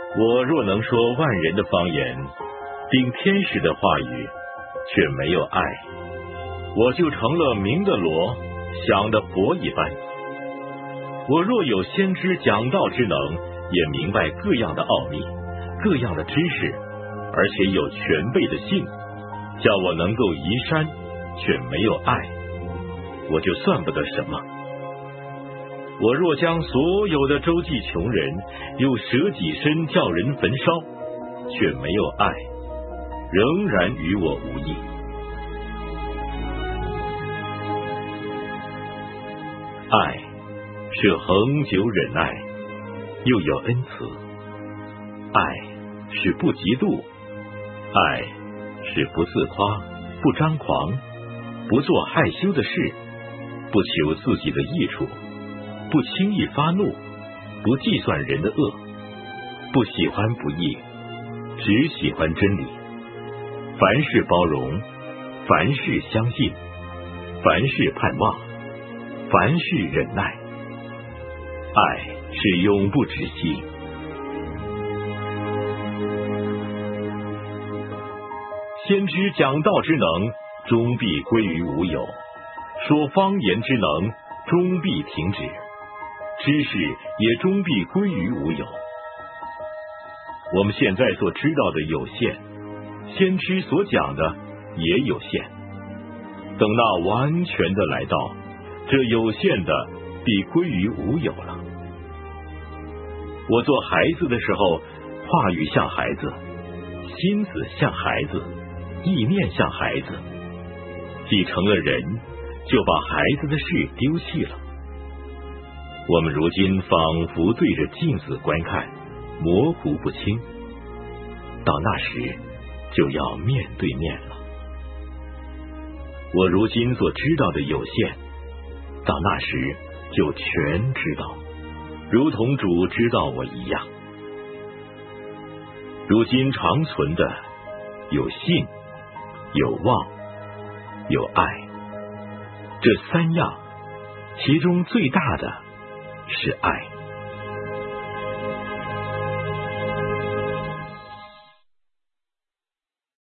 我若能说万人的方言，并天使的话语，却没有爱，我就成了明的罗，想的佛一般。我若有先知讲道之能，也明白各样的奥秘，各样的知识，而且有全备的信，叫我能够移山，却没有爱，我就算不得什么。我若将所有的周济穷人，又舍己身叫人焚烧，却没有爱，仍然与我无益。爱是恒久忍耐，又有恩慈；爱是不嫉妒；爱是不自夸，不张狂，不做害羞的事，不求自己的益处，不轻易发怒，不计算人的恶，不喜欢不义，只喜欢真理。凡事包容，凡事相信，凡事盼望，凡事忍耐。爱是永不止息。先知讲道之能，终必归于无有；说方言之能，终必停止；知识也终必归于无有。我们现在所知道的有限，先知所讲的也有限。等那完全的来到，这有限的必归于无有了。我做孩子的时候，话语像孩子，心思像孩子，意念像孩子。既成了人，就把孩子的事丢弃了。我们如今仿佛对着镜子观看，模糊不清，到那时就要面对面了。我如今所知道的有限，到那时就全知道，如同主知道我一样。如今长存的有信，有望，有爱，这三样，其中最大的是爱。